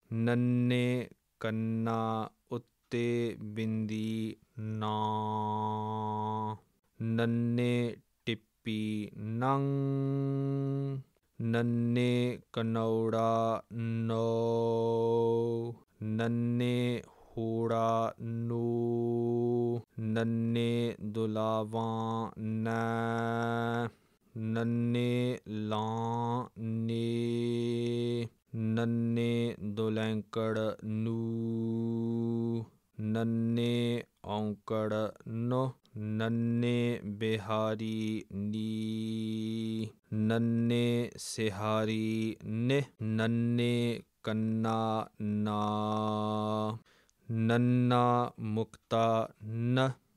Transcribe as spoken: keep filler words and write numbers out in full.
ਨੰਨੇ ਕੰਨਾ ਉੱਤੇ ਬਿੰਦੀ ਨਾ। ਨੰਨੇ ਟਿੱਪੀ ਨੰ। ਨੰਨੇ ਕਨੌੜਾ ਨੋ। ਨੰਨੇ ਹੂੜਾ ਨੂ। ਨੰਨੇ ਦੁਲਾਵਾਂ ਨੈ। ਨੰਨੇ ਲਾਂ ਨੇ। ਨੰਨੇ ਦੁਲੈਂਕੜ ਨੂ। ਨੰਨੇ ਔਂਕੜ ਨੁ। ਨੰਨੇ ਬਿਹਾਰੀ ਨੀ। ਨੰਨੇ ਸਿਹਾਰੀ ਨਿ। ਨੰਨੇ ਕੰਨਾ ਨਾ। ਨੰਨਾ ਮੁਕਤਾ ਨ।